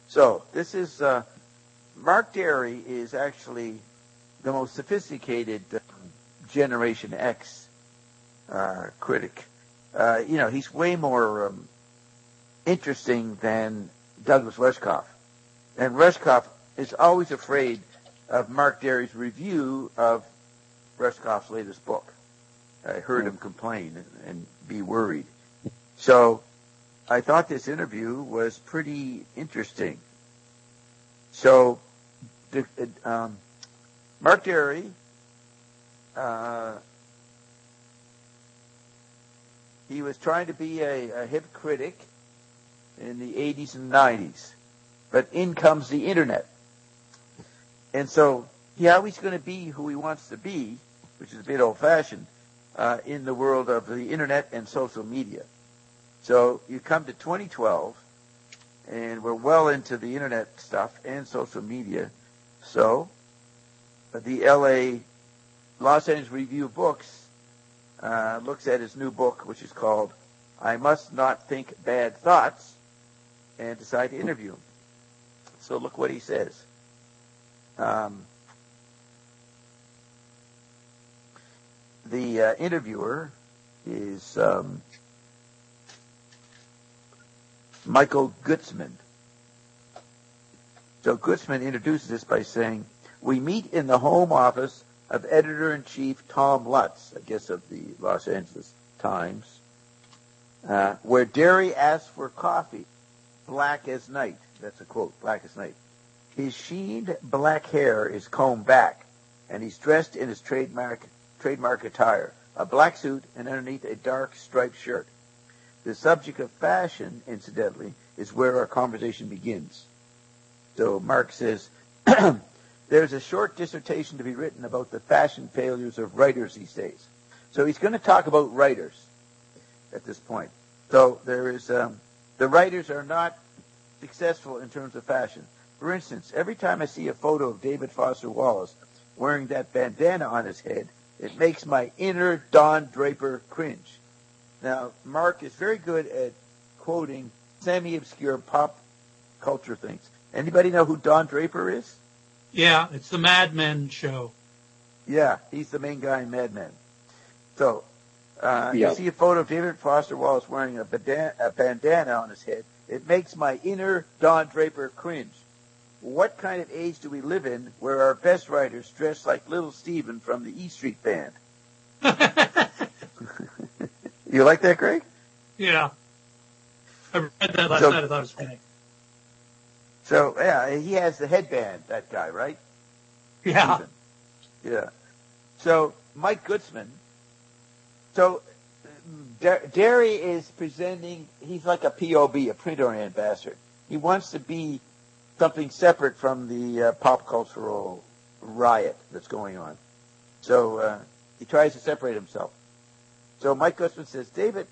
So this is Mark Derry is actually the most sophisticated Generation X critic. He's way more interesting than Douglas Rushkoff. And Rushkoff is always afraid of Mark Derry's review of Rushkoff's latest book. I heard him complain and be worried. So I thought this interview was pretty interesting. So Mark Derry he was trying to be a hip critic in the 80s and 90s. But in comes the internet. And so how he's going to be who he wants to be, which is a bit old-fashioned, in the world of the internet and social media. So you come to 2012, and we're well into the internet stuff and social media. So the Los Angeles Review of Books looks at his new book, which is called I Must Not Think Bad Thoughts, and decide to interview him. So look what he says. The interviewer is Michael Gutzman. So Gutzman introduces this by saying, we meet in the home office of editor-in-chief Tom Lutz, I guess of the Los Angeles Times, where Derry asks for coffee, black as night. That's a quote, black as night. His sheened black hair is combed back, and he's dressed in his trademark attire, a black suit and underneath a dark striped shirt. The subject of fashion, incidentally, is where our conversation begins. So Mark says, there's a short dissertation to be written about the fashion failures of writers these days. So he's going to talk about writers at this point. So there is, the writers are not successful in terms of fashion. For instance, every time I see a photo of David Foster Wallace wearing that bandana on his head, it makes my inner Don Draper cringe. Now, Mark is very good at quoting semi-obscure pop culture things. Anybody know who Don Draper is? Yeah, it's the Mad Men show. Yeah, he's the main guy in Mad Men. So, you see a photo of David Foster Wallace wearing a bandana on his head, it makes my inner Don Draper cringe. What kind of age do we live in where our best writers dress like Little Steven from the E Street Band? You like that, Greg? Yeah. I read that last night. I thought it was funny. So, yeah, he has the headband, that guy, right? Yeah. Steven. Yeah. So, Mike Gutzman. So, Derry is presenting, he's like a POB, a print-oriented bastard. He wants to be something separate from the pop cultural riot that's going on. So he tries to separate himself. So Mike Gutzman says, David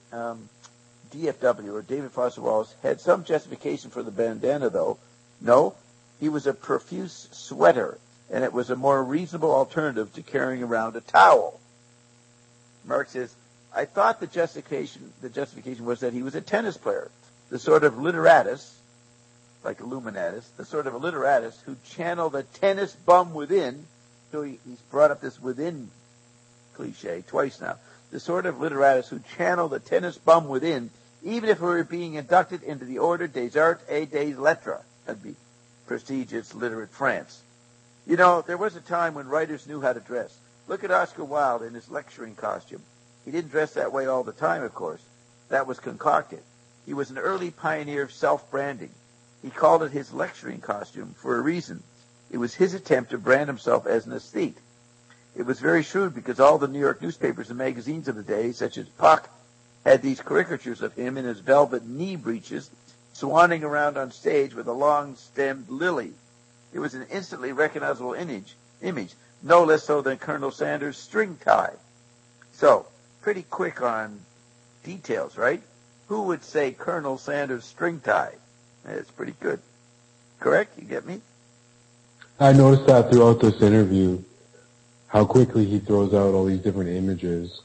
DFW, or David Foster Wallace, had some justification for the bandana, though. No, he was a profuse sweater, and it was a more reasonable alternative to carrying around a towel. Mark says, I thought the justification was that he was a tennis player, the sort of literatus, like Illuminatus, the sort of a literatus who channeled a tennis bum within. So he's brought up this within cliche twice now. The sort of literatus who channeled a tennis bum within, even if we were being inducted into the Ordre des Arts et des Lettres. That'd be prestigious literate France. You know, there was a time when writers knew how to dress. Look at Oscar Wilde in his lecturing costume. He didn't dress that way all the time, of course. That was concocted. He was an early pioneer of self-branding. He called it his lecturing costume for a reason. It was his attempt to brand himself as an aesthete. It was very shrewd because all the New York newspapers and magazines of the day, such as Puck, had these caricatures of him in his velvet knee breeches, swanning around on stage with a long-stemmed lily. It was an instantly recognizable image, no less so than Colonel Sanders' string tie. So, pretty quick on details, right? Who would say Colonel Sanders' string tie? It's pretty good. Correct? You get me? I noticed that throughout this interview, how quickly he throws out all these different images.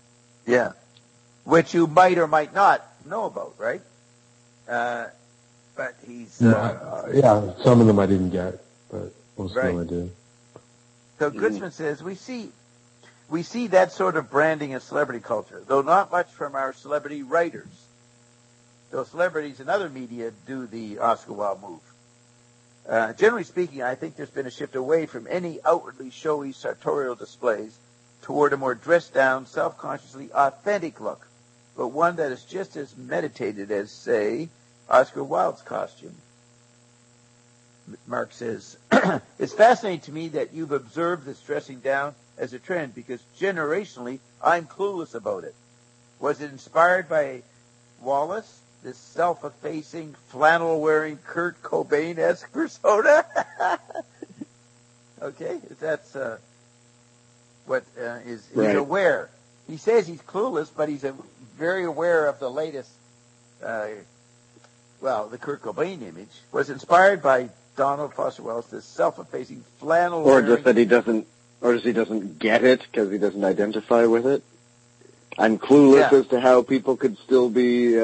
Yeah. Which you might or might not know about, right? but he's yeah. Some of them I didn't get, but most of them I did. So Gutzman says we see that sort of branding in celebrity culture, though not much from our celebrity writers. Though celebrities and other media do the Oscar Wilde move. Generally speaking, I think there's been a shift away from any outwardly showy sartorial displays toward a more dressed-down, self-consciously authentic look, but one that is just as meditated as, say, Oscar Wilde's costume. Mark says, it's fascinating to me that you've observed this dressing down as a trend because generationally I'm clueless about it. Was it inspired by Wallace, this self-effacing, flannel-wearing Kurt Cobain-esque persona? Okay, that's what he's aware. He says he's clueless, but he's very aware of the latest, the Kurt Cobain image. Was inspired by Donald Foster Wallace, this self-effacing flannel. Or just that he doesn't get it because he doesn't identify with it. I'm clueless as to how people could still be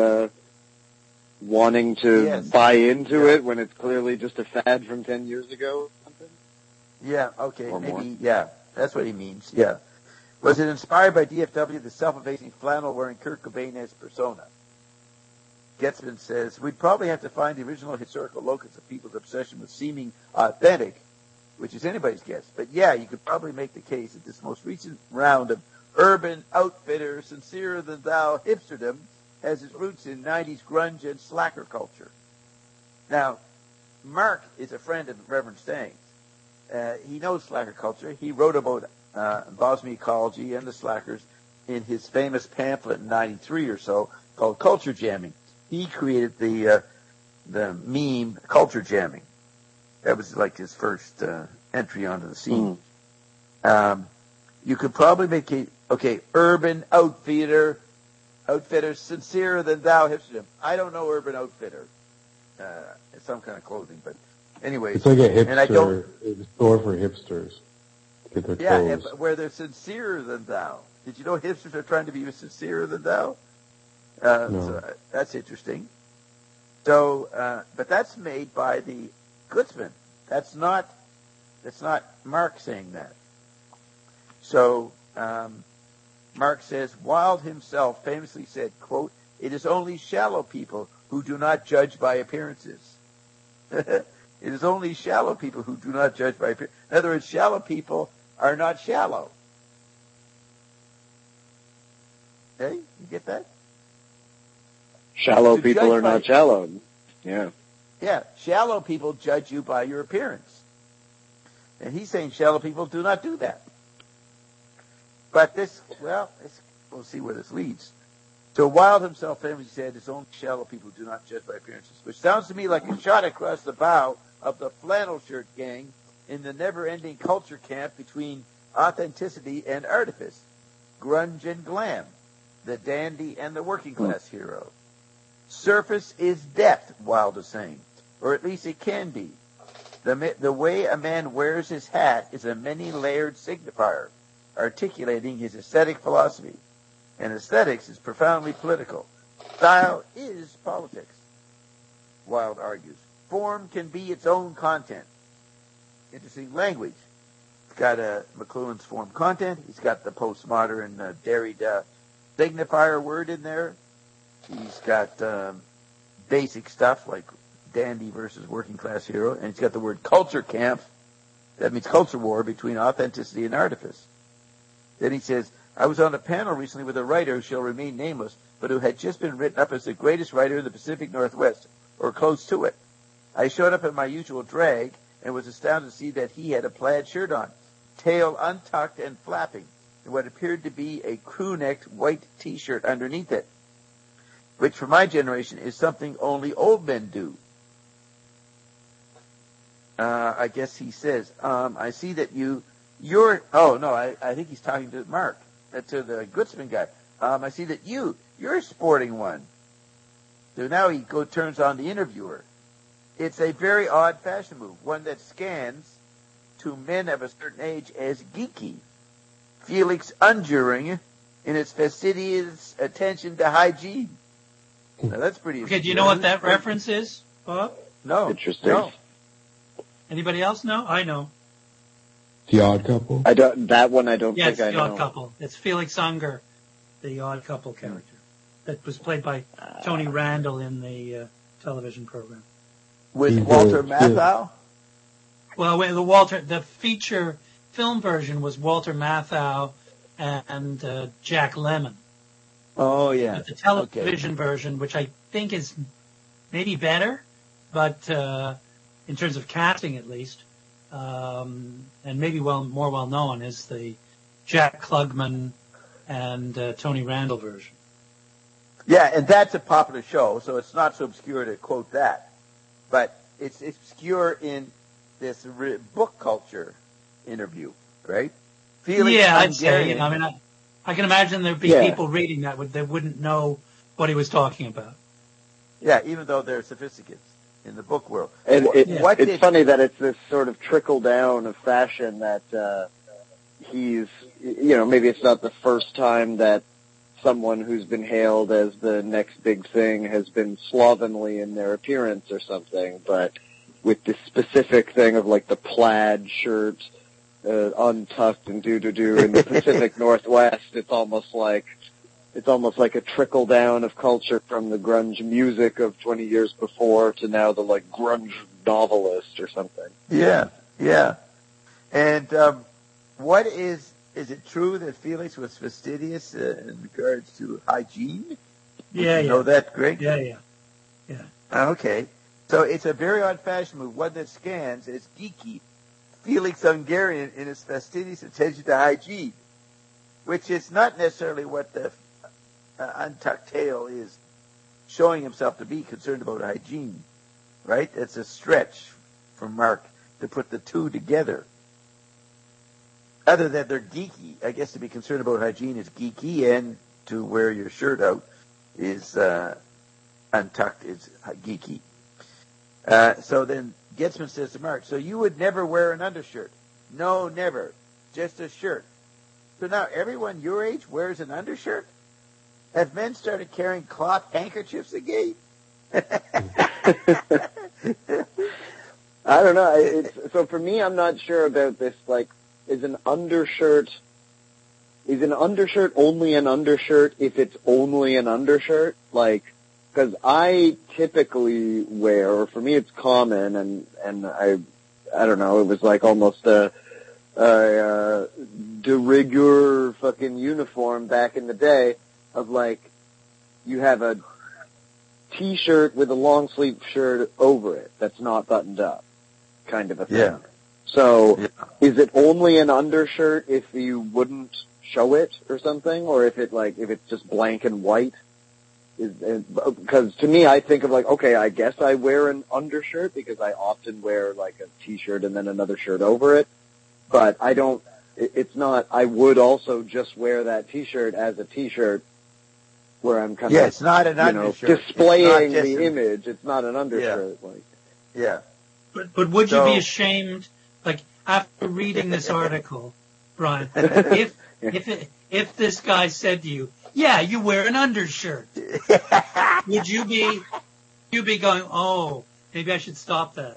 wanting to buy into it when it's clearly just a fad from 10 years ago or something. Yeah, okay, or maybe, more. yeah, that's what he means, yeah. Was it inspired by DFW, the self-effacing flannel-wearing Kurt Cobain-esque persona? Getzman says, we'd probably have to find the original historical locus of people's obsession with seeming authentic, which is anybody's guess. But yeah, you could probably make the case that this most recent round of urban outfitter, sincerer-than-thou hipsterdom has its roots in 90s grunge and slacker culture. Now, Mark is a friend of Reverend Stangs. He knows slacker culture. He wrote about Bosnia ecology and the slackers in his famous pamphlet in 93 or so called Culture Jamming. He created the meme Culture Jamming. That was like his first entry onto the scene. You could probably make it, urban outfitter, sincerer than thou hipsterdom. I don't know Urban Outfitter. It's some kind of clothing, but anyways. It's like a hipster, it's a store for hipsters to get their clothes. Yeah, where they're sincerer than thou. Did you know hipsters are trying to be sincerer than thou? No. So that's interesting. So, but that's made by the Gutzman. That's not Mark saying that. So, Mark says, Wilde himself famously said, quote, it is only shallow people who do not judge by appearances. It is only shallow people who do not judge by appearances. In other words, shallow people are not shallow. Okay, you get that? Shallow people are not shallow. Yeah. Yeah, shallow people judge you by your appearance. And he's saying shallow people do not do that. But we'll see where this leads. So Wilde himself famously said it's only shallow people do not judge by appearances, which sounds to me like a shot across the bow of the flannel shirt gang in the never-ending culture camp between authenticity and artifice, grunge and glam, the dandy and the working class hero. Surface is depth, Wilde is saying, or at least it can be. The way a man wears his hat is a many-layered signifier, articulating his aesthetic philosophy. And aesthetics is profoundly political. Style is politics, Wilde argues. Form can be its own content. Interesting language. He's got McLuhan's form content. He's got the postmodern Derrida signifier word in there. He's got basic stuff like dandy versus working class hero. And he's got the word culture camp. That means culture war between authenticity and artifice. Then he says, I was on a panel recently with a writer who shall remain nameless, but who had just been written up as the greatest writer in the Pacific Northwest, or close to it. I showed up in my usual drag and was astounded to see that he had a plaid shirt on, tail untucked and flapping, and what appeared to be a crew-necked white T-shirt underneath it, which for my generation is something only old men do. I guess he says, I see that I think he's talking to Mark, to the Gutzman guy. I see that you're sporting one. So now he turns on the interviewer. It's a very odd fashion move, one that scans to men of a certain age as geeky. Felix Unjuring in its fastidious attention to hygiene. Now that's pretty. Okay, do you know what that reference is? Bob? No. Interesting. No. Anybody else know? I know. The Odd Couple? I don't think I know. It's The Odd Couple. It's Felix Unger, the Odd Couple character. That was played by Tony Randall in the television program. With Walter Matthau? Well, the feature film version was Walter Matthau and Jack Lemmon. Oh, yeah. But the television version, which I think is maybe better, but in terms of casting at least, and maybe more well known, is the Jack Klugman and Tony Randall version. Yeah, and that's a popular show, so it's not so obscure to quote that. But it's obscure in this book culture interview, right? I'd say. I can imagine there'd be people reading that wouldn't know what he was talking about. Yeah, even though they're sophisticates in the book world. And it's funny that it's this sort of trickle down of fashion that he's, maybe it's not the first time that someone who's been hailed as the next big thing has been slovenly in their appearance or something, but with this specific thing of like the plaid shirt, untucked and doo-doo-doo in the Pacific Northwest, it's almost like a trickle down of culture from the grunge music of 20 years before to now the like grunge novelist or something. Yeah. And what is it true that Felix was fastidious in regards to hygiene? Yeah. You know that, Greg? Yeah. Okay. So it's a very old-fashioned move, one that scans as geeky. Felix Hungarian in his fastidious attention to hygiene, which is not necessarily what the untucked tail is showing himself to be concerned about hygiene, right? It's a stretch for Mark to put the two together. Other than they're geeky, I guess to be concerned about hygiene is geeky, and to wear your shirt out is untucked is geeky. So then Getzman says to Mark, so you would never wear an undershirt? No, never. Just a shirt. So now everyone your age wears an undershirt? Have men started carrying cloth handkerchiefs again? I don't know. So for me, I'm not sure about this. Like, is an undershirt only an undershirt if it's only an undershirt? Like, because I typically wear, or for me it's common, and I don't know, it was like almost a de rigueur fucking uniform back in the day of like, you have a t-shirt with a long sleeve shirt over it that's not buttoned up, kind of a thing. Yeah. So, is it only an undershirt if you wouldn't show it or something, or if it's just blank and white? Because to me, I think of like, okay, I guess I wear an undershirt because I often wear like a t-shirt and then another shirt over it. But I don't, it's not, I would also just wear that t-shirt as a t-shirt where I'm kind of, it's not an undershirt. Displaying the image. It's not an undershirt. Yeah. But would you be ashamed, like, after reading this article, Brian, if this guy said to you, yeah, you wear an undershirt, would you be going, oh, maybe I should stop that?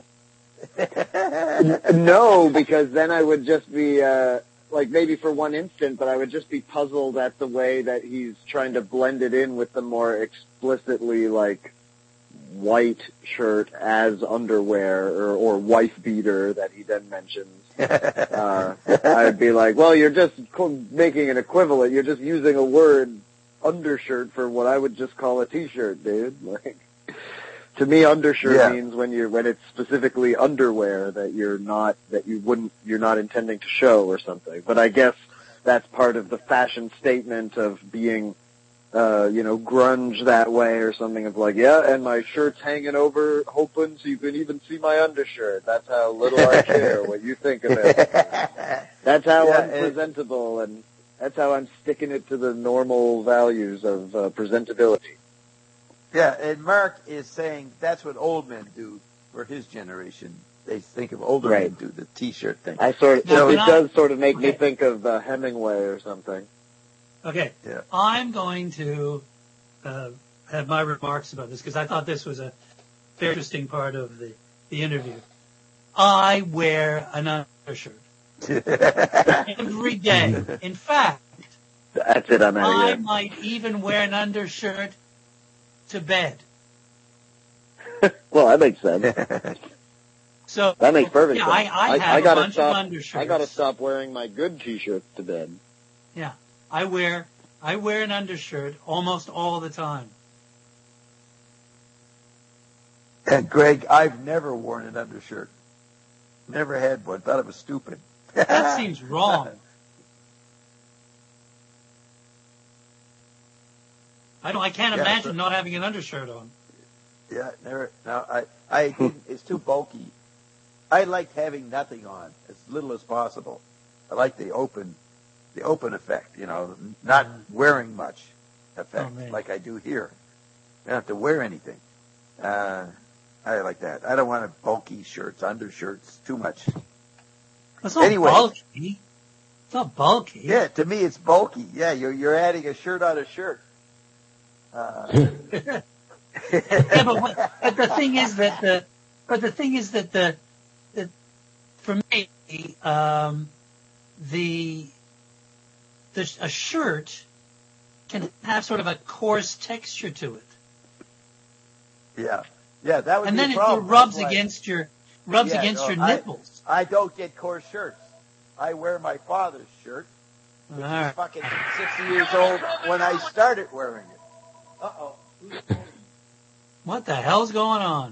No, because then I would just be, like maybe for one instant, but I would just be puzzled at the way that he's trying to blend it in with the more explicitly like white shirt as underwear or wife beater that he then mentions. I'd be like, well, you're just making an equivalent. You're just using a word undershirt for what I would just call a t-shirt, dude. Like, to me, undershirt means when it's specifically underwear that you're not intending to show or something. But I guess that's part of the fashion statement of being, grunge that way or something of like, yeah, and my shirt's hanging over open so you can even see my undershirt. That's how little I care what you think of it. That's how unpresentable, and that's how I'm sticking it to the normal values of presentability. Yeah, and Mark is saying that's what old men do for his generation. They think of older men do the t-shirt thing. It does sort of make me think of Hemingway or something. Okay, I'm going to have my remarks about this because I thought this was a very interesting part of the interview. I wear an undershirt every day. In fact, that's it. I might even wear an undershirt to bed. Well, that makes sense. So that makes perfect sense. I have a bunch of undershirts. I gotta stop wearing my good t-shirts to bed. Yeah, I wear an undershirt almost all the time. And Greg, I've never worn an undershirt. Never had one. Thought it was stupid. That seems wrong. I can't imagine not having an undershirt on. Yeah, never. No, I didn't. It's too bulky. I like having nothing on, as little as possible. I like the open effect. Not wearing much effect like I do here. I don't have to wear anything. I like that. I don't want bulky shirts, undershirts, too much. It's not bulky. It's not bulky. Yeah, to me it's bulky. Yeah, you're adding a shirt on a shirt. Yeah, but the thing is that for me, a shirt can have sort of a coarse texture to it. Yeah. Yeah, that would and be then a problem. It rubs against your nipples. I don't get coarse shirts. I wear my father's shirt, which is fucking 60 years old when I started wearing it. Uh-oh. What the hell's going on?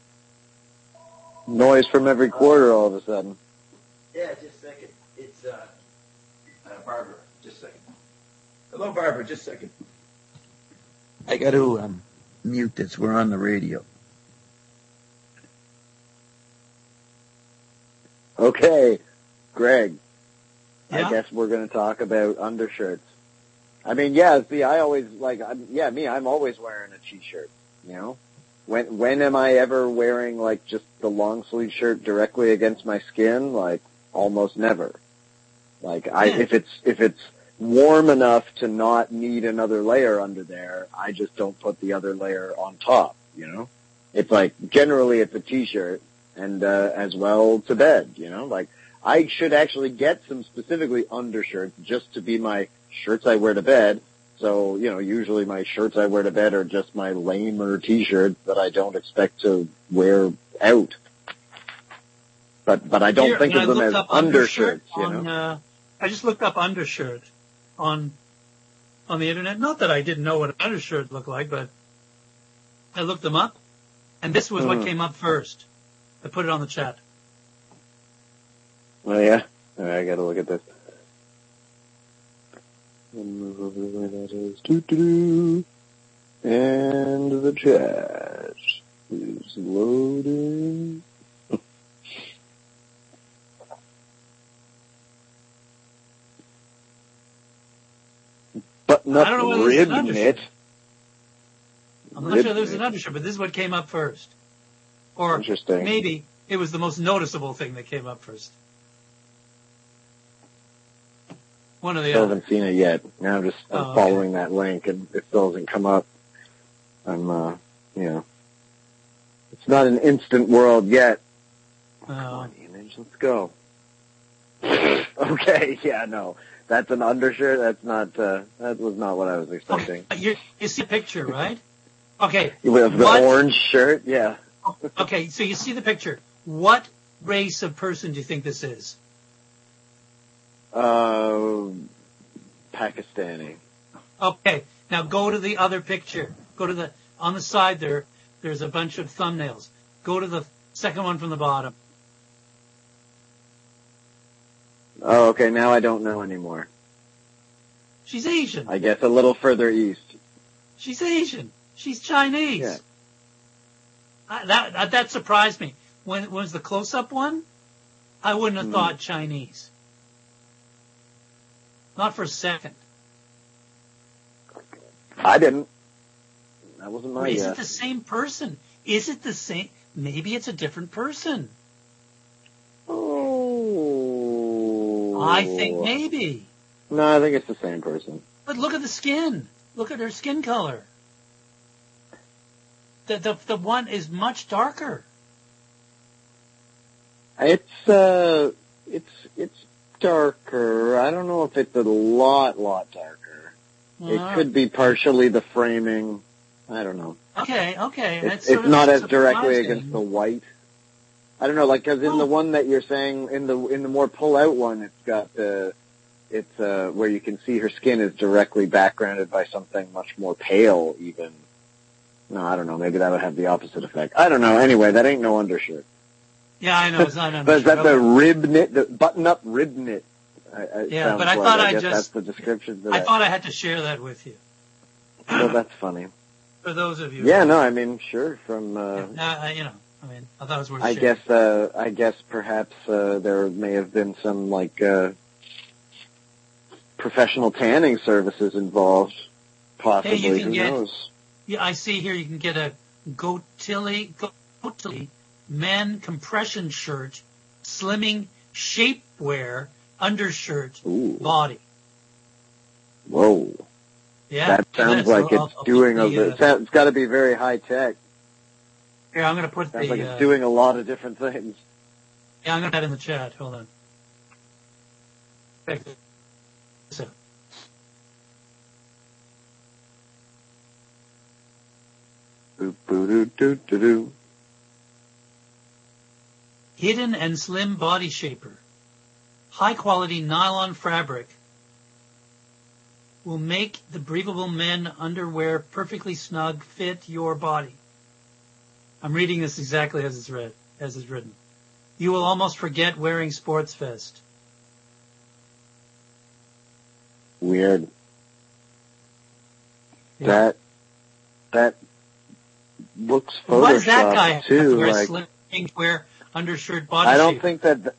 Noise from every quarter all of a sudden. Yeah, just a second. It's Barbara. Just a second. Hello, Barbara. Just a second. I got to mute this. We're on the radio. Okay, Greg. Yeah? I guess we're going to talk about undershirts. I mean, yeah. See, I always I'm always wearing a t-shirt. When am I ever wearing just the long sleeve shirt directly against my skin? Almost never. If it's warm enough to not need another layer under there, I just don't put the other layer on top. It's generally it's a t-shirt and as well to bed. I should actually get some specifically undershirts just to be my shirts I wear to bed. So, usually my shirts I wear to bed are just my lamer t-shirts that I don't expect to wear out. But I don't think of them as undershirts, I just looked up undershirt on the internet. Not that I didn't know what an undershirt looked like, but I looked them up, and this was what came up first. I put it on the chat. Oh, yeah? All right, I gotta look at this. And move over the way that is. And the chat is loading. Button up rib knit. I'm not sure there's an undershirt, but this is what came up first. Or maybe it was the most noticeable thing that came up first. One or the other. I haven't seen it yet. Now I'm following that link, and it still doesn't come up. I'm, it's not an instant world yet. Come on, image, let's go. Okay, yeah, no. That's an undershirt. That's not, that was not what I was expecting. You see a picture, right? Okay. With the orange shirt, yeah. Okay, so you see the picture. What race of person do you think this is? Pakistani. Okay, now go to the other picture. Go to on the side there's a bunch of thumbnails. Go to the second one from the bottom. Oh, okay, now I don't know anymore. She's Asian. I guess a little further east. She's Asian. She's Chinese. Yeah. That surprised me. When it was the close-up one, I wouldn't have thought Chinese. Not for a second. I didn't. That wasn't my guess. Is it the same person? Is it the same? Maybe it's a different person. Oh. I think maybe. No, I think it's the same person. But look at the skin. Look at her skin color. the one is much darker. It's darker. I don't know if it's a lot darker. It could be partially the framing. I don't know. Okay. It's not as directly against the white. I don't know, like, because in the one that you're saying, in the more pull-out one, it's got where you can see her skin is directly backgrounded by something much more pale, even. No, I don't know. Maybe that would have the opposite effect. I don't know. Anyway, that ain't no undershirt. Yeah, I know. It's not undershirt. But is that the rib knit, the button-up rib knit? Yeah, but I thought I guess that's the description. I thought I had to share that with you. Well, that's funny. For those of you. Yeah, no, I mean, sure. From I thought it was worth I sharing. I guess perhaps there may have been some professional tanning services involved. Possibly, hey, who knows? Yeah, I see here you can get a Gotilli men compression shirt, slimming shapewear undershirt. Ooh. Body. Whoa. Yeah. That sounds like it's doing it's got to be very high tech. Here, I'm going to put sounds like it's doing a lot of different things. Yeah, I'm going to put that in the chat. Hold on. Check this out. Boop-boo-doo-doo-doo-doo. Hidden and slim body shaper. High quality nylon fabric will make the breathable men underwear perfectly snug fit your body. I'm reading this exactly as it's written. You will almost forget wearing sports vest. Weird. Yeah. That looks photoshopped Why does that guy have too. to wear slim wear undershirt body I don't shape? think that.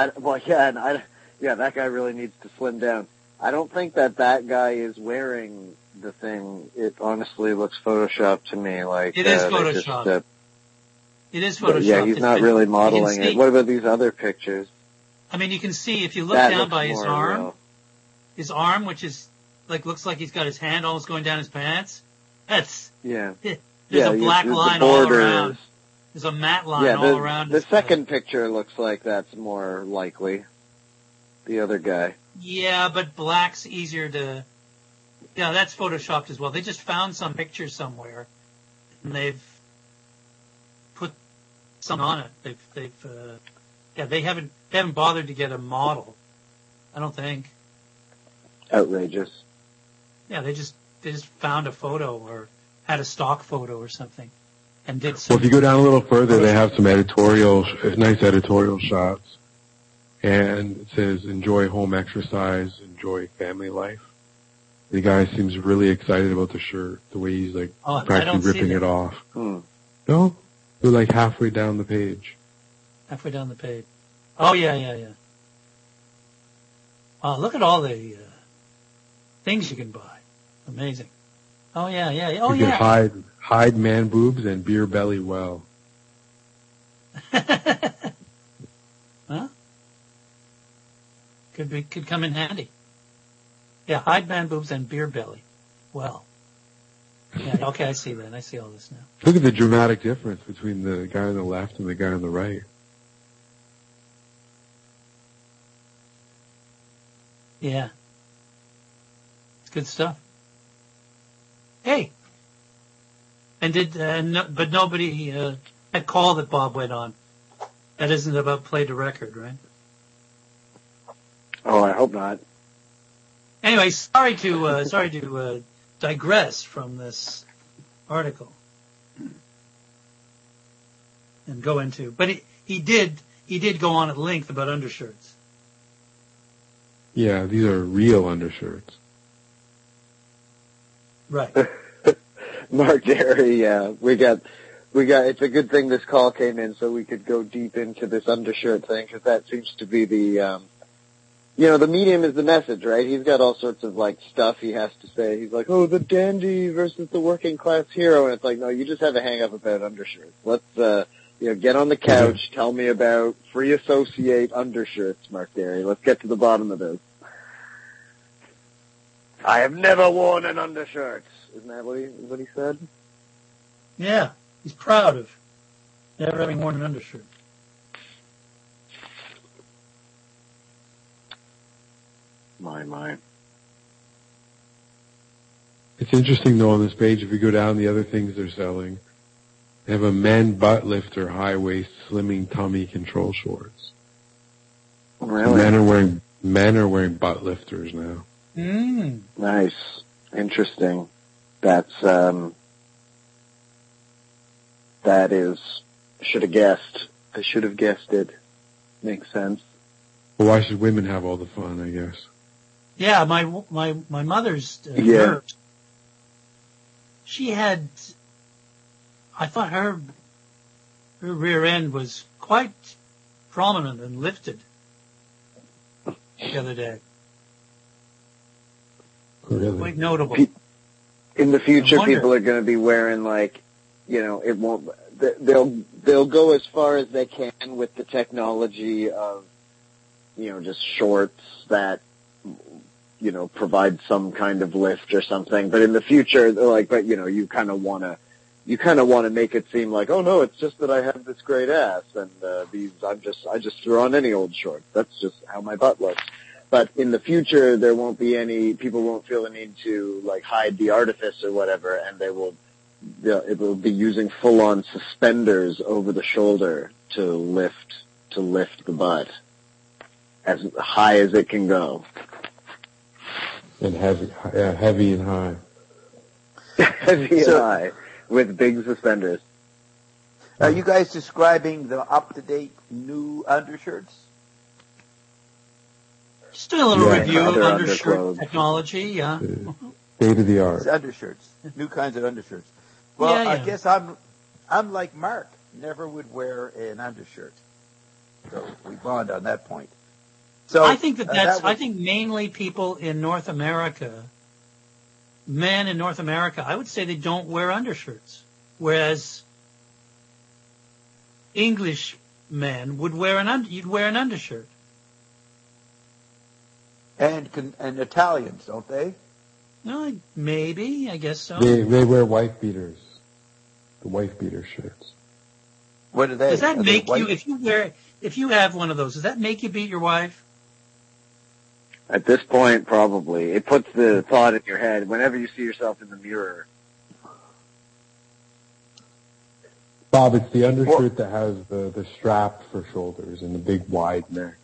That guy really needs to slim down. I don't think that guy is wearing the thing. It honestly looks photoshopped to me. Like it is photoshopped. It is photoshopped. Yeah, he's not really modeling it. What about these other pictures? I mean, you can see if you look down by his arm, which is looks like he's got his hand almost going down his pants. There's a black line all around. There's a matte line all around. The second picture looks like that's more likely. The other guy. Yeah, but black's easier to. Yeah, that's photoshopped as well. They just found some picture somewhere, and they've put some on it. They haven't bothered to get a model. I don't think. Outrageous. Yeah, they just found a photo or had a stock photo or something, and did. Well, if you go down a little further, they have some nice editorial shots, and it says, "Enjoy home exercise, enjoy family life." The guy seems really excited about the shirt, the way he's practically ripping it off. No, we're like halfway down the page. Halfway down the page. Oh yeah. Oh, look at all the things you can buy. Amazing. Oh yeah. Oh you yeah. can hide man boobs and beer belly well. Huh? Could come in handy. Yeah, hide man boobs and beer belly. Well. Yeah, okay, I see that. I see all this now. Look at the dramatic difference between the guy on the left and the guy on the right. Yeah. It's good stuff. Hey. But nobody had called that Bob went on. That isn't about play to record, right? Oh, I hope not. Anyway, sorry to digress from this article and go into, but he did go on at length about undershirts. Yeah, these are real undershirts. Right. Mark Derry, yeah, we got. It's a good thing this call came in so we could go deep into this undershirt thing, because that seems to be the. The medium is the message, right? He's got all sorts of stuff he has to say. He's like, oh, the dandy versus the working class hero, and it's like, no, you just have a hang up about undershirts. Let's, get on the couch, tell me about free associate undershirts, Mark Derry. Let's get to the bottom of this. I have never worn an undershirt. Isn't that what he said? Yeah. He's proud of never having worn an undershirt. My. It's interesting though on this page, if you go down the other things they're selling, they have a men butt lifter, high waist, slimming tummy control shorts. Really? So men are wearing butt lifters now. Nice. Interesting. That is, should have guessed. I should have guessed it. Makes sense. Well, why should women have all the fun, I guess? Yeah, my mother's Yeah. nurse, she had, I thought her rear end was quite prominent and lifted the other day. Really? Quite notable. In the future, people are going to be wearing it won't. They'll go as far as they can with the technology of, just shorts that, provide some kind of lift or something. But in the future, they're like, you kind of want to make it seem like, oh no, it's just that I have this great ass and I just throw on any old shorts. That's just how my butt looks. But in the future, there won't be people won't feel the need to hide the artifice or whatever, and it will be using full-on suspenders over the shoulder to lift the butt as high as it can go. And heavy and high. Heavy and high with big suspenders. Are you guys describing the up-to-date new undershirts? Just doing a little review of other undershirt underclothes. technology, yeah. State of the art. It's undershirts, new kinds of undershirts. Well, Yeah. I guess I'm like Mark, never would wear an undershirt. So we bond on that point. So I think I think mainly people in North America, men in North America, I would say they don't wear undershirts, whereas English men would you'd wear an undershirt. and Italians, don't they? No, maybe, I guess so. They wear wife beaters. The wife beater shirts. What are they? Does that Are they make you, if you have one of those, does that make you beat your wife? At this point, probably. It puts the thought in your head whenever you see yourself in the mirror. Bob, it's the undershirt that has the strap for shoulders and the big wide neck.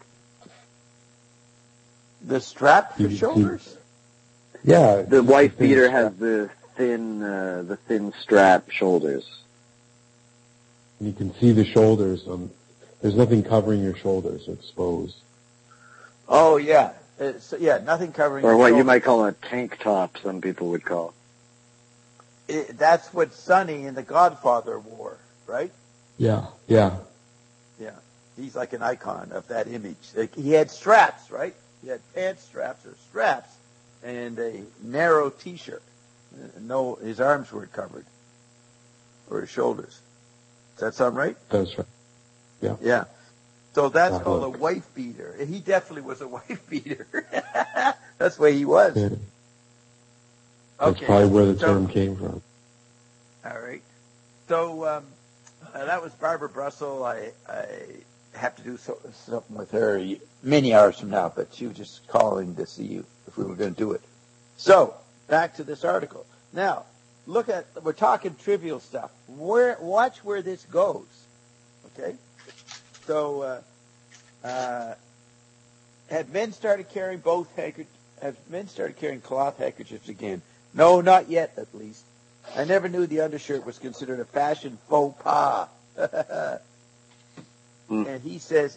The strap for shoulders? Yeah. The wife beater has the thin strap shoulders. And you can see the shoulders. There's nothing covering your shoulders, exposed. Oh, yeah. Nothing covering Or your what shoulders. you might call a tank top, some people would call. That's what Sonny in The Godfather wore, right? Yeah. Yeah. He's like an icon of that image. He had straps, right? He had pants straps or straps and a narrow T-shirt. No, his arms weren't covered. Or his shoulders. Does that sound right? That's right. Yeah. Yeah. So that's called a wife beater. He definitely was a wife beater. That's the way he was. Yeah. That's probably where the term came from. All right. So that was Barbara Brussel. I have to do something with her many hours from now, but she was just calling to see if we were going to do it. So back to this article. Now, we're talking trivial stuff. Watch where this goes. Okay? So, have men started carrying cloth handkerchiefs again? No, not yet, at least. I never knew the undershirt was considered a fashion faux pas. And he says,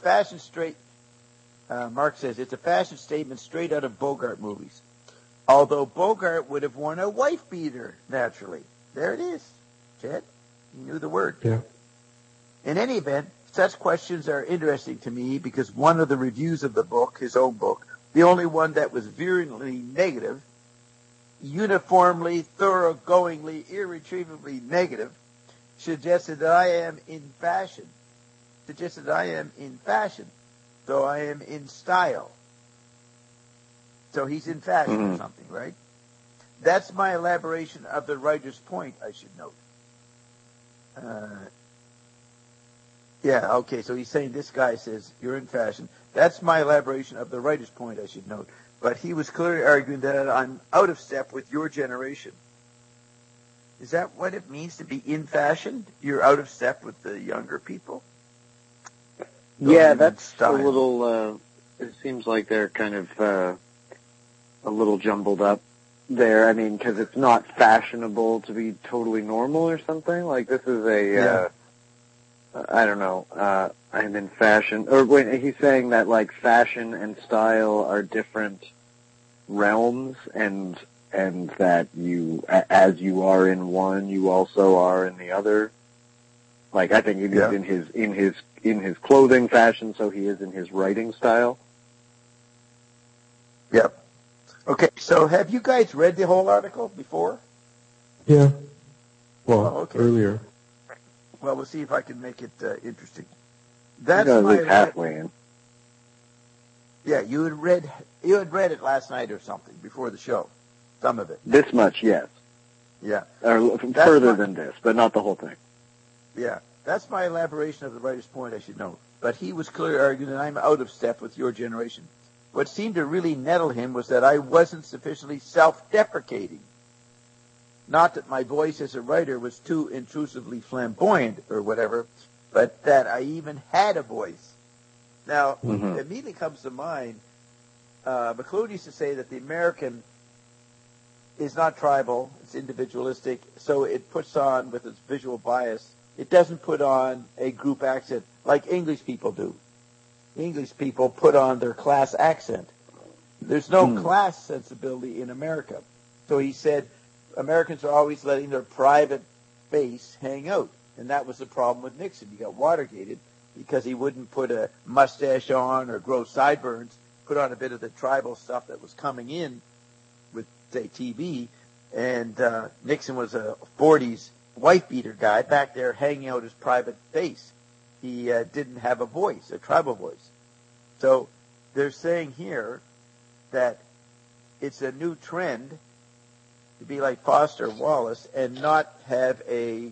Mark says, it's a fashion statement straight out of Bogart movies. Although Bogart would have worn a wife beater, naturally. There it is, Chad. You knew the word. Yeah. In any event, such questions are interesting to me because one of the reviews of the book, his own book, the only one that was virulently negative, uniformly, thoroughgoingly, irretrievably negative, suggested that I am in fashion, though I am in style. So he's in fashion or something, right? That's my elaboration of the writer's point, I should note. Yeah, okay, so he's saying this guy says, you're in fashion. That's my elaboration of the writer's point, I should note. But he was clearly arguing that I'm out of step with your generation. Is that what it means to be in fashion? You're out of step with the younger people? Yeah, that's a little, it seems like they're kind of a little jumbled up there. I mean, because it's not fashionable to be totally normal or something. Like, this is I don't know, I'm in fashion. Or wait, he's saying that, like, fashion and style are different realms, and that you, as you are in one, you also are in the other. Like, I think he is in his clothing fashion, so he is in his writing style. Yep. Okay, so have you guys read the whole article before? Yeah. Well, earlier. Well, we'll see if I can make it interesting. That's at least halfway in. Yeah, you had read it last night or something before the show. Some of it. This much, yes. Yeah. Or further than this, but not the whole thing. Yeah. That's my elaboration of the writer's point, I should note. But he was clearly arguing that I'm out of step with your generation. What seemed to really nettle him was that I wasn't sufficiently self-deprecating. Not that my voice as a writer was too intrusively flamboyant or whatever, but that I even had a voice. Now, it immediately comes to mind, McLuhan used to say that the American is not tribal, it's individualistic, so it puts on, with its visual bias, it doesn't put on a group accent like English people do. English people put on their class accent. There's no class sensibility in America. So he said Americans are always letting their private face hang out. And that was the problem with Nixon. He got Watergated because he wouldn't put a mustache on or grow sideburns, put on a bit of the tribal stuff that was coming in with, say, TV. And Nixon was a 40s wife-beater guy back there hanging out his private face. He didn't have a voice, a tribal voice. So they're saying here that it's a new trend to be like Foster Wallace and not have any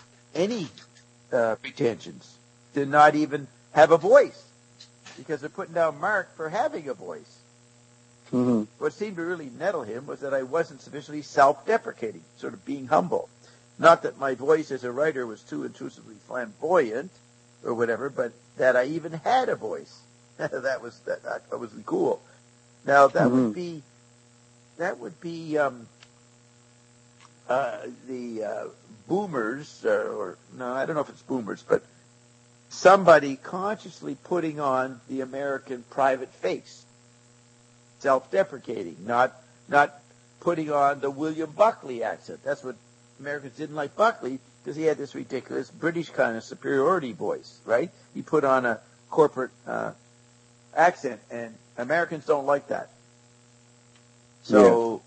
pretensions, to not even have a voice, because they're putting down Mark for having a voice. Mm-hmm. What seemed to really nettle him was that I wasn't sufficiently self-deprecating, sort of being humble. Not that my voice as a writer was too intrusively flamboyant or whatever, but that I even had a voice. that was cool. Now that would be the boomers, or no, I don't know if it's boomers, but somebody consciously putting on the American private face, self-deprecating, not putting on the William Buckley accent. That's what Americans didn't like Buckley, because he had this ridiculous British kind of superiority voice, right? He put on a corporate accent, and Americans don't like that. So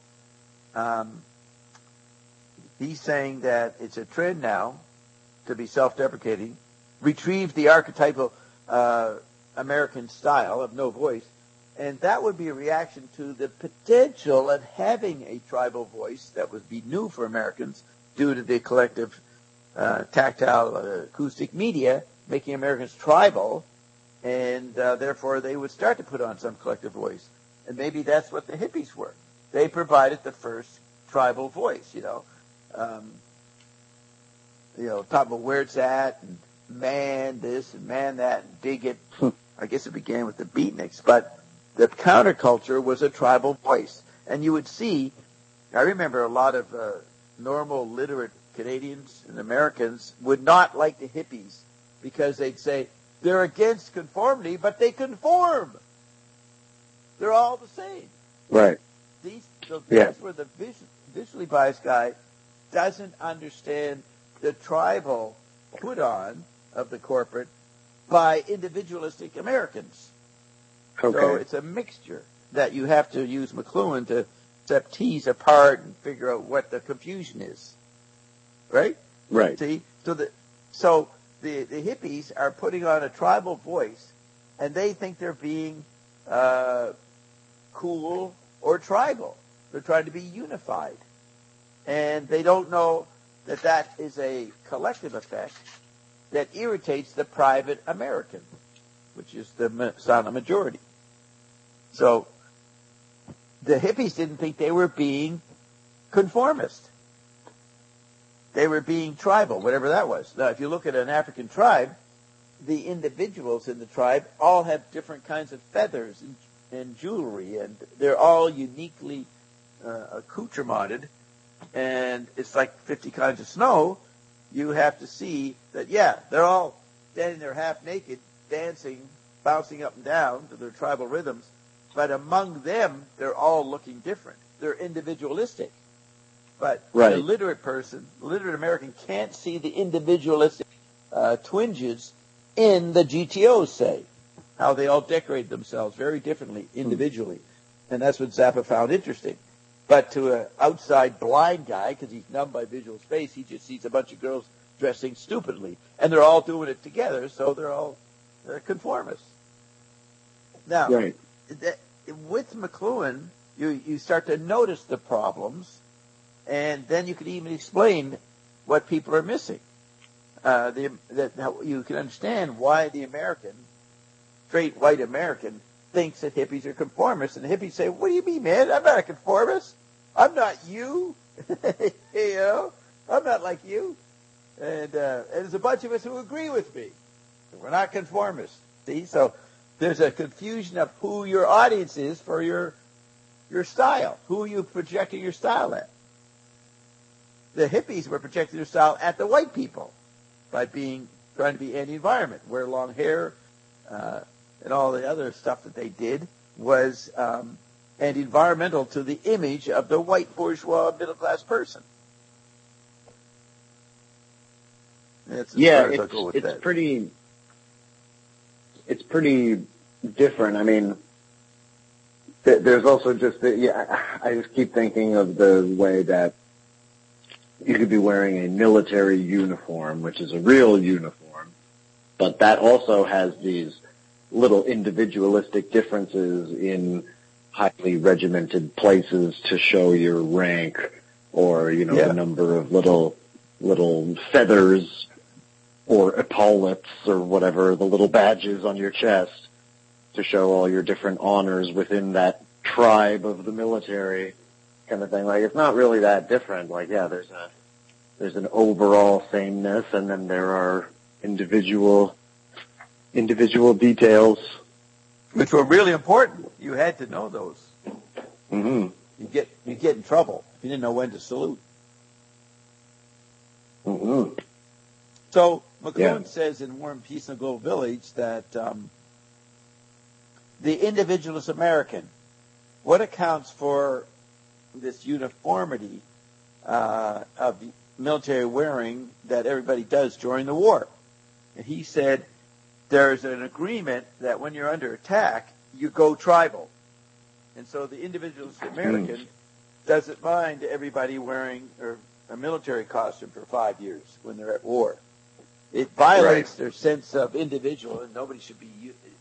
he's saying that it's a trend now to be self-deprecating, retrieve the archetypal American style of no voice, and that would be a reaction to the potential of having a tribal voice that would be new for Americans due to the collective tactile acoustic media making Americans tribal, and therefore they would start to put on some collective voice. And maybe that's what the hippies were. They provided the first tribal voice, talk about where it's at, and man this and man that, and dig it. I guess it began with the beatniks, but the counterculture was a tribal voice. And you would see, I remember a lot of normal literate Canadians and Americans would not like the hippies because they'd say, they're against conformity, but they conform. They're all the same. Right. That's where the visually biased guy doesn't understand the tribal put on of the corporate by individualistic Americans. Okay. So it's a mixture that you have to use McLuhan to tease apart and figure out what the confusion is. Right? Right. See? So the hippies are putting on a tribal voice, and they think they're being cool or tribal. They're trying to be unified. And they don't know that is a collective effect that irritates the private American, which is the silent majority. So the hippies didn't think they were being conformist. They were being tribal, whatever that was. Now, if you look at an African tribe, the individuals in the tribe all have different kinds of feathers and jewelry, and they're all uniquely accoutremated, and it's like 50 kinds of snow. You have to see that, yeah, they're all standing there half naked, dancing, bouncing up and down to their tribal rhythms, but among them, they're all looking different. They're individualistic. But the literate person, the literate American, can't see the individualistic twinges in the GTOs, say, how they all decorate themselves very differently individually. And that's what Zappa found interesting. But to an outside blind guy, because he's numb by visual space, he just sees a bunch of girls dressing stupidly. And they're all doing it together, so they're conformists. Now, with McLuhan, you start to notice the problems, and then you can even explain what people are missing. You can understand why the American, straight white American, thinks that hippies are conformists, and the hippies say, "What do you mean, man? I'm not a conformist. I'm not you. You know, I'm not like you." And there's a bunch of us who agree with me. We're not conformists. See, so there's a confusion of who your audience is for your style. Who are you projecting your style at? The hippies were projecting their style at the white people by trying to be anti-environment, wear long hair, and all the other stuff that they did was anti-environmental to the image of the white bourgeois middle-class person. It's pretty different. I mean, there's also just I just keep thinking of the way that you could be wearing a military uniform, which is a real uniform, but that also has these little individualistic differences in highly regimented places to show your rank, or the number of little feathers or epaulets or whatever, the little badges on your chest to show all your different honors within that tribe of the military kind of thing. Like, it's not really that different. Like, yeah, there's an overall sameness, and then there are individual details, which were really important. You had to know those. Mm-hmm. You get in trouble if you didn't know when to salute. Mm-hmm. So McLuhan says in War and Peace in the Global Village that the individualist American, what accounts for this uniformity of military wearing that everybody does during the war? And he said there's an agreement that when you're under attack, you go tribal. And so the individualist American doesn't mind everybody wearing a military costume for 5 years when they're at war. It violates their sense of individual, and nobody should be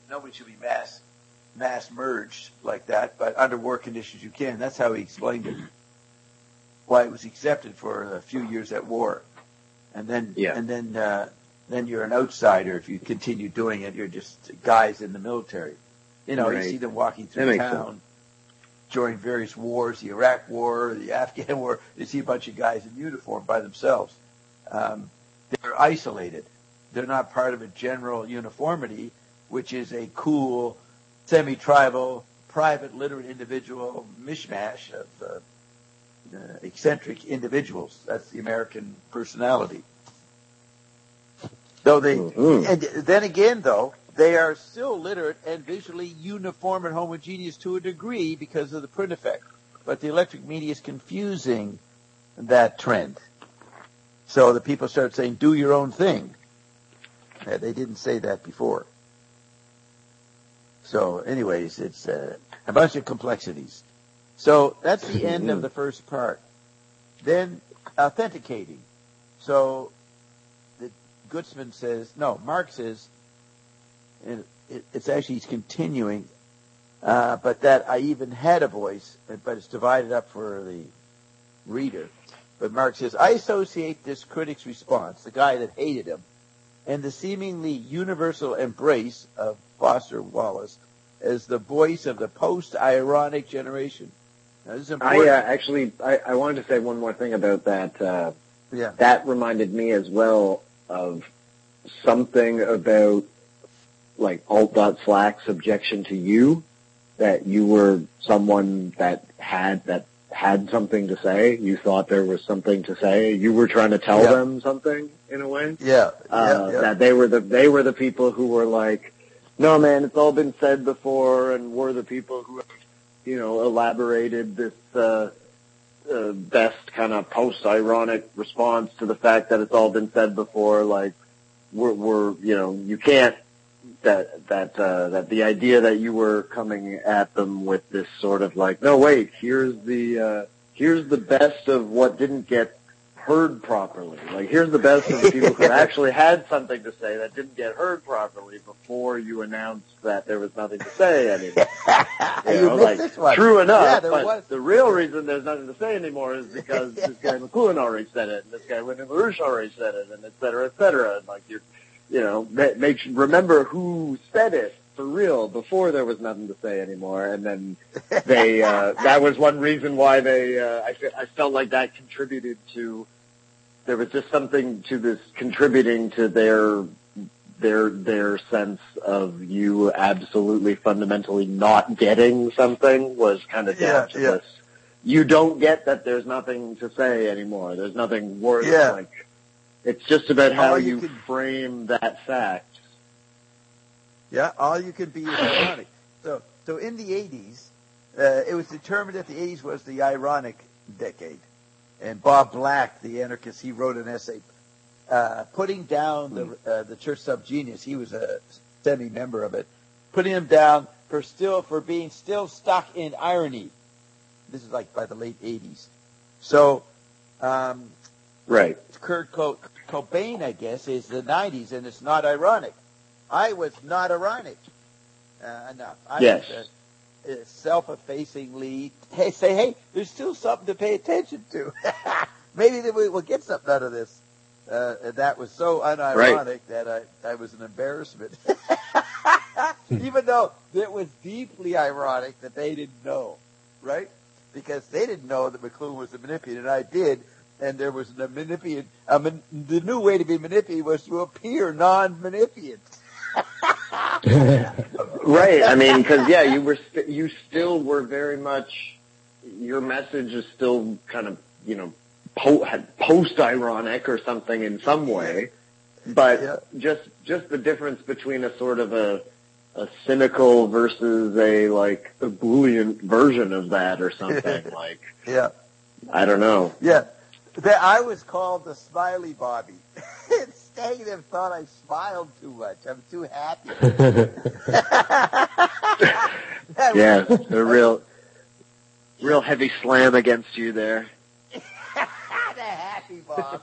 mass merged like that. But under war conditions, you can. That's how he explained it. Why it was accepted for a few years at war, and then then you're an outsider if you continue doing it. You're just guys in the military. You see them walking through town during various wars, the Iraq War, the Afghan War. You see a bunch of guys in uniform by themselves. They're isolated. They're not part of a general uniformity, which is a cool, semi-tribal, private, literate individual mishmash of eccentric individuals. That's the American personality. Though and then again, though, they are still literate and visually uniform and homogeneous to a degree because of the print effect. But the electric media is confusing that trend. So the people start saying, do your own thing. They didn't say that before. So anyways, it's a bunch of complexities. So that's the end of the first part. Then authenticating. So Marx says, and it's actually, he's continuing, but that I even had a voice, but it's divided up for the reader. But Mark says, I associate this critic's response, the guy that hated him, and the seemingly universal embrace of Foster Wallace as the voice of the post-ironic generation. Now, this is important. I wanted to say one more thing about that. Yeah. That reminded me as well of something about like alt.slack's objection to you, that you were someone that had something to say. You thought there was something to say. You were trying to tell them something in a way. That they were the people who were like, no man, it's all been said before, and we're the people who have, elaborated this best kind of post-ironic response to the fact that it's all been said before. Like we're you can't. That the idea that you were coming at them with this sort of like, no wait, here's the best of what didn't get heard properly. Like here's the best of the people who actually had something to say that didn't get heard properly before you announced that there was nothing to say anymore. True enough, but the real reason there's nothing to say anymore is because this guy McLuhan already said it, and this guy Wyndham LaRouche already said it, and et cetera, and like remember who said it for real before there was nothing to say anymore. And then they, that was one reason why I felt like that contributed to, there was just something to this contributing to their sense of you absolutely fundamentally not getting something was kind of down to this. You don't get that there's nothing to say anymore. There's nothing worth like. It's just about how you frame that fact. Yeah, all you can be is ironic. So in the 80s, it was determined that the 80s was the ironic decade. And Bob Black, the anarchist, he wrote an essay putting down the Church Subgenius. He was a semi-member of it, putting him down for being still stuck in irony. This is like by the late 80s. So, right. Kurt Cobain, I guess, is the 90s, and it's not ironic. I was not ironic enough. I was self-effacingly say, hey, there's still something to pay attention to. Maybe we'll get something out of this. And that was so unironic that I was an embarrassment. Even though it was deeply ironic that they didn't know, right? Because they didn't know that McLuhan was a Manipian, and I did. And there was a Manipian. The new way to be Manipian was to appear non-Manipian. Right. I mean, because you still were very much. Your message is still kind of post-ironic or something in some way, but just the difference between a sort of a cynical versus a ebullient version of that or something like. Yeah. I don't know. Yeah. I was called the Smiley Bobby. Stadium thought I smiled too much. I'm too happy. A real heavy slam against you there. The Happy Bob.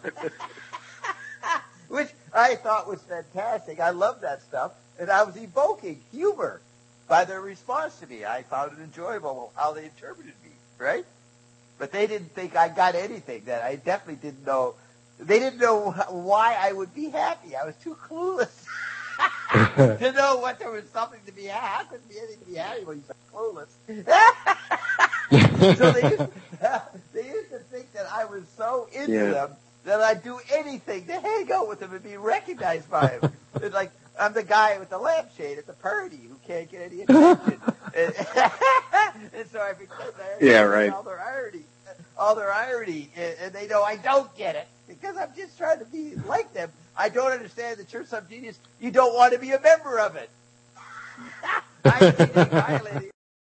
Which I thought was fantastic. I love that stuff. And I was evoking humor by their response to me. I found it enjoyable how they interpreted me, right? But they didn't think I got anything. That I definitely didn't know. They didn't know why I would be happy. I was too clueless to know what there was something to be happy. How could there be anything to be happy when you're so clueless? So they used to think that I was so into them that I'd do anything to hang out with them and be recognized by them. It's like I'm the guy with the lampshade at the party who can't get any attention. And so I became all their irony, and they know I don't get it because I'm just trying to be like them. I don't understand the Church Subgenius. You don't want to be a member of it. I think they're violating